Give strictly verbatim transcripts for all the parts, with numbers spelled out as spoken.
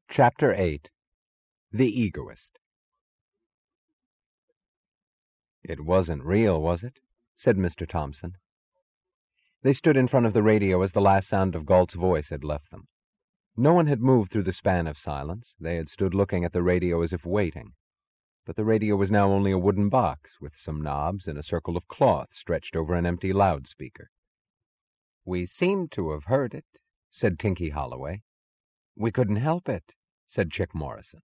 Chapter eight. The Egoist. "It wasn't real, was it?" said Mister Thompson. They stood in front of the radio as the last sound of Galt's voice had left them. No one had moved through the span of silence. They had stood looking at the radio as if waiting. But the radio was now only a wooden box with some knobs and a circle of cloth stretched over an empty loudspeaker. "We seem to have heard it," said Tinky Holloway. "We couldn't help it," said Chick Morrison.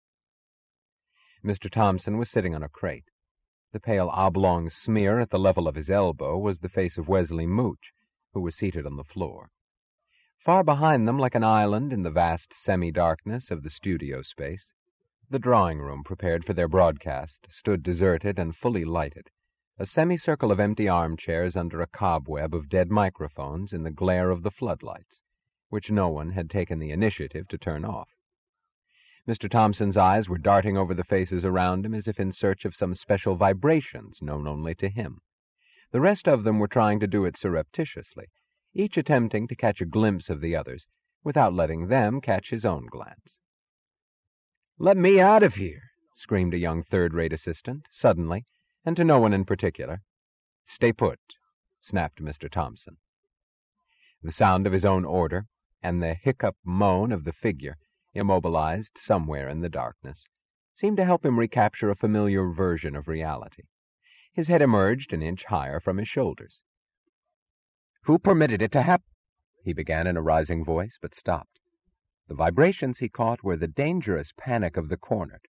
Mister Thompson was sitting on a crate. The pale oblong smear at the level of his elbow was the face of Wesley Mooch, who was seated on the floor. Far behind them, like an island in the vast semi-darkness of the studio space, the drawing-room prepared for their broadcast stood deserted and fully lighted, a semicircle of empty armchairs under a cobweb of dead microphones in the glare of the floodlights, which no one had taken the initiative to turn off. Mister Thompson's eyes were darting over the faces around him as if in search of some special vibrations known only to him. The rest of them were trying to do it surreptitiously, each attempting to catch a glimpse of the others without letting them catch his own glance. "Let me out of here!" screamed a young third-rate assistant, suddenly, and to no one in particular. "Stay put," snapped Mister Thompson. The sound of his own order, and the hiccup moan of the figure, immobilized somewhere in the darkness, seemed to help him recapture a familiar version of reality. His head emerged an inch higher from his shoulders. "Who permitted it to happen?" he began in a rising voice, but stopped. The vibrations he caught were the dangerous panic of the cornered.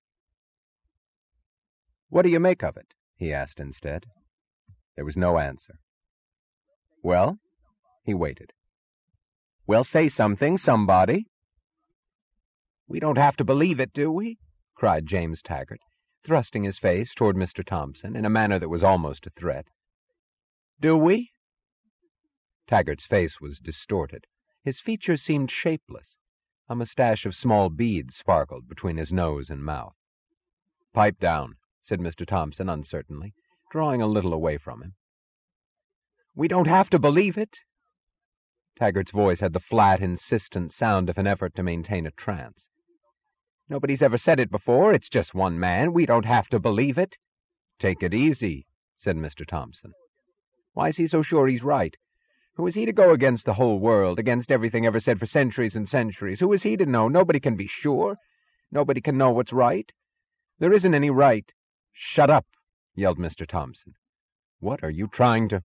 "What do you make of it?" he asked instead. There was no answer. "Well?" He waited. "Well, say something, somebody." "We don't have to believe it, do we?" cried James Taggart, thrusting his face toward Mister Thompson in a manner that was almost a threat. "Do we?" Taggart's face was distorted. His features seemed shapeless. A mustache of small beads sparkled between his nose and mouth. "Pipe down," said Mister Thompson uncertainly, drawing a little away from him. "We don't have to believe it." Taggart's voice had the flat, insistent sound of an effort to maintain a trance. "Nobody's ever said it before. It's just one man. We don't have to believe it." "Take it easy," said Mister Thompson. "Why is he so sure he's right? Who is he to go against the whole world, against everything ever said for centuries and centuries? Who is he to know? Nobody can be sure. Nobody can know what's right. There isn't any right." "Shut up," yelled Mister Thompson. "What are you trying to—"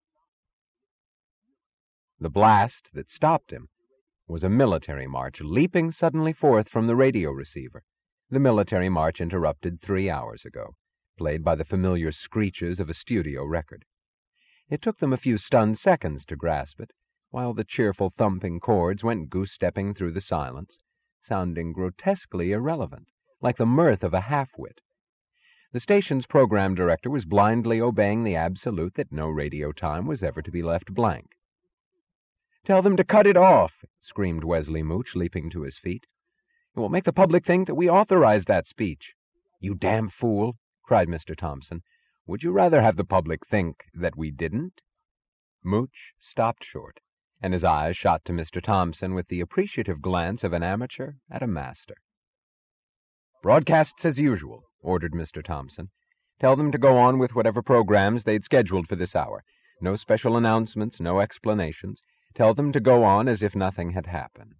The blast that stopped him was a military march leaping suddenly forth from the radio receiver, the military march interrupted three hours ago, played by the familiar screeches of a studio record. It took them a few stunned seconds to grasp it, while the cheerful thumping chords went goose-stepping through the silence, sounding grotesquely irrelevant, like the mirth of a half-wit. The station's program director was blindly obeying the absolute that no radio time was ever to be left blank. "Tell them to cut it off," screamed Wesley Mooch, leaping to his feet. "It will make the public think that we authorized that speech." "You damn fool," cried Mister Thompson. "Would you rather have the public think that we didn't?" Mooch stopped short, and his eyes shot to Mister Thompson with the appreciative glance of an amateur at a master. "Broadcasts as usual," ordered Mister Thompson. "Tell them to go on with whatever programs they'd scheduled for this hour. No special announcements, no explanations. Tell them to go on as if nothing had happened."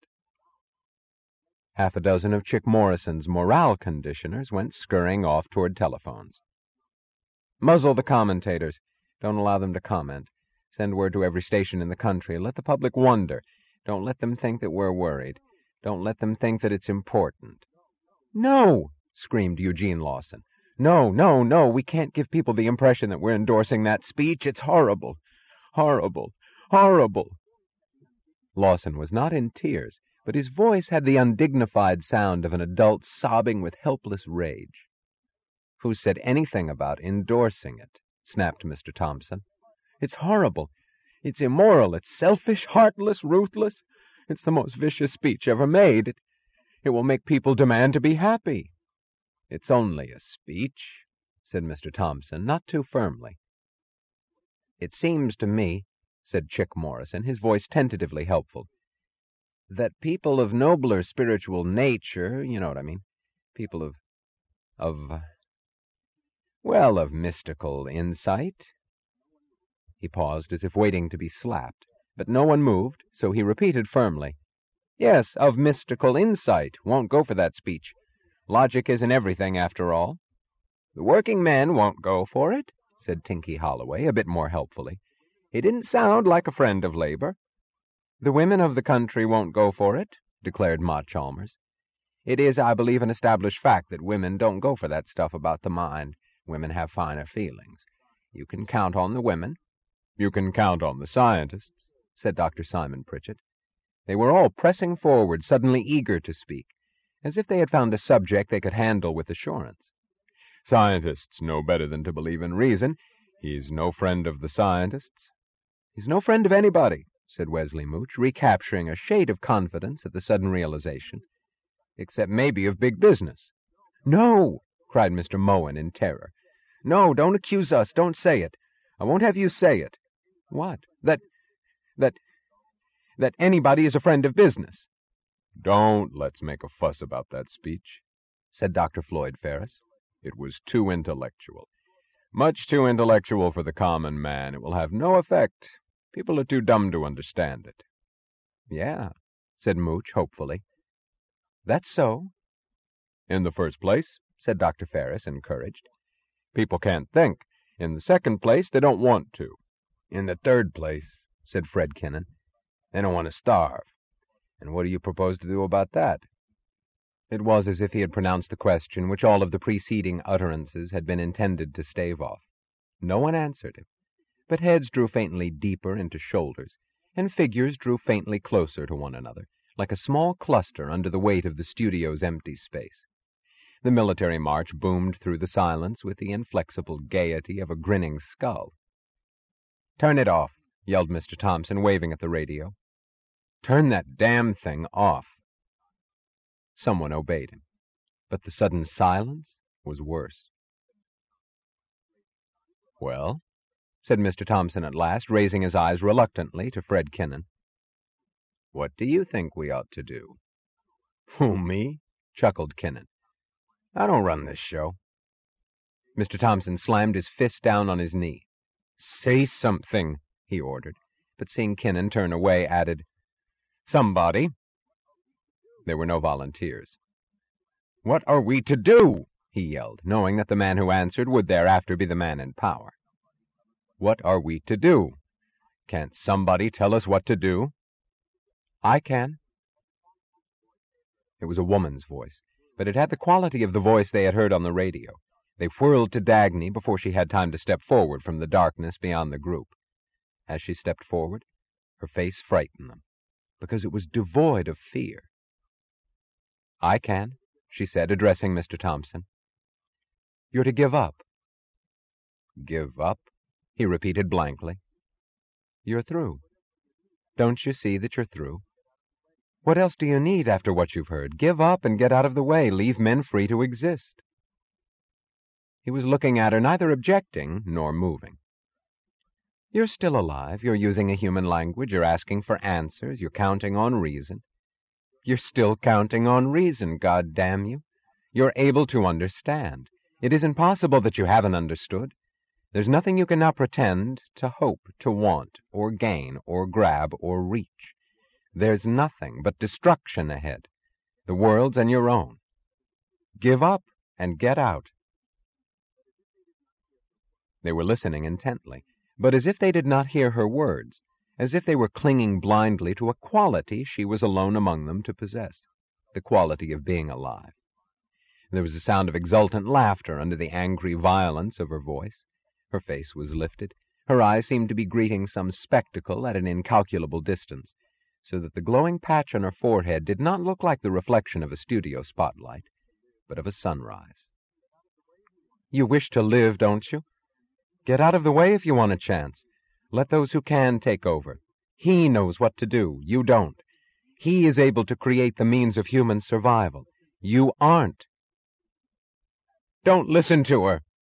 Half a dozen of Chick Morrison's morale conditioners went scurrying off toward telephones. "Muzzle the commentators. Don't allow them to comment. Send word to every station in the country. Let the public wonder. Don't let them think that we're worried. Don't let them think that it's important." "No!" screamed Eugene Lawson. "No, no, no. We can't give people the impression that we're endorsing that speech. It's horrible. Horrible. Horrible." Lawson was not in tears, but his voice had the undignified sound of an adult sobbing with helpless rage. "Who said anything about endorsing it?" snapped Mister Thompson. "It's horrible. It's immoral. It's selfish, heartless, ruthless. It's the most vicious speech ever made. It, it will make people demand to be happy." "It's only a speech," said Mister Thompson, not too firmly. "It seems to me," said Chick Morrison, his voice tentatively helpful, that people of nobler spiritual nature, you know what I mean, people of, of, well, of mystical insight. He paused as if waiting to be slapped, but no one moved, so he repeated firmly, Yes, of mystical insight. Won't go for that speech. Logic isn't everything, after all. The working men won't go for it, said Tinky Holloway, a bit more helpfully. He didn't sound like a friend of labor. The women of the country won't go for it, declared Ma Chalmers. It is, I believe, an established fact that women don't go for that stuff about the mind. Women have finer feelings. You can count on the women. You can count on the scientists, said Doctor Simon Pritchett. They were all pressing forward, suddenly eager to speak, as if they had found a subject they could handle with assurance. Scientists know better than to believe in reason. He's no friend of the scientists. He's no friend of anybody, said Wesley Mooch, recapturing a shade of confidence at the sudden realization, except maybe of big business. No, cried Mister Moen in terror. No, don't accuse us. Don't say it. I won't have you say it. What? That, that, that anybody is a friend of business. Don't let's make a fuss about that speech, said Doctor Floyd Ferris. It was too intellectual. Much too intellectual for the common man. It will have no effect. People are too dumb to understand it. Yeah, said Mooch hopefully. That's so. In the first place, said Doctor Ferris, encouraged, people can't think. In the second place, they don't want to. In the third place, said Fred Kinnan, they don't want to starve. And what do you propose to do about that? It was as if he had pronounced the question which all of the preceding utterances had been intended to stave off. No one answered him, but heads drew faintly deeper into shoulders, and figures drew faintly closer to one another, like a small cluster under the weight of the studio's empty space. The military march boomed through the silence with the inflexible gaiety of a grinning skull. Turn it off, yelled Mister Thompson, waving at the radio. Turn that damn thing off. Someone obeyed him, but the sudden silence was worse. Well, said Mister Thompson at last, raising his eyes reluctantly to Fred Kinnan. What do you think we ought to do? Who, me? Chuckled Kinnan. I don't run this show. Mister Thompson slammed his fist down on his knee. Say something, he ordered, but seeing Kinnan turn away, added, Somebody. There were no volunteers. What are we to do? He yelled, knowing that the man who answered would thereafter be the man in power. What are we to do? Can't somebody tell us what to do? I can. It was a woman's voice, but it had the quality of the voice they had heard on the radio. They whirled to Dagny before she had time to step forward from the darkness beyond the group. As she stepped forward, her face frightened them, because it was devoid of fear. I can, she said, addressing Mister Thompson. You're to give up. Give up? He repeated blankly. You're through. Don't you see that you're through? What else do you need after what you've heard? Give up and get out of the way. Leave men free to exist. He was looking at her, neither objecting nor moving. You're still alive. You're using a human language. You're asking for answers. You're counting on reason. You're still counting on reason, God damn you. You're able to understand. It isn't possible that you haven't understood. There's nothing you can now pretend to hope, to want, or gain, or grab, or reach. There's nothing but destruction ahead, the world's and your own. Give up and get out. They were listening intently, but as if they did not hear her words, as if they were clinging blindly to a quality she was alone among them to possess, the quality of being alive. There was a sound of exultant laughter under the angry violence of her voice. Her face was lifted. Her eyes seemed to be greeting some spectacle at an incalculable distance, so that the glowing patch on her forehead did not look like the reflection of a studio spotlight, but of a sunrise. You wish to live, don't you? Get out of the way if you want a chance. Let those who can take over. He knows what to do. You don't. He is able to create the means of human survival. You aren't. Don't listen to her,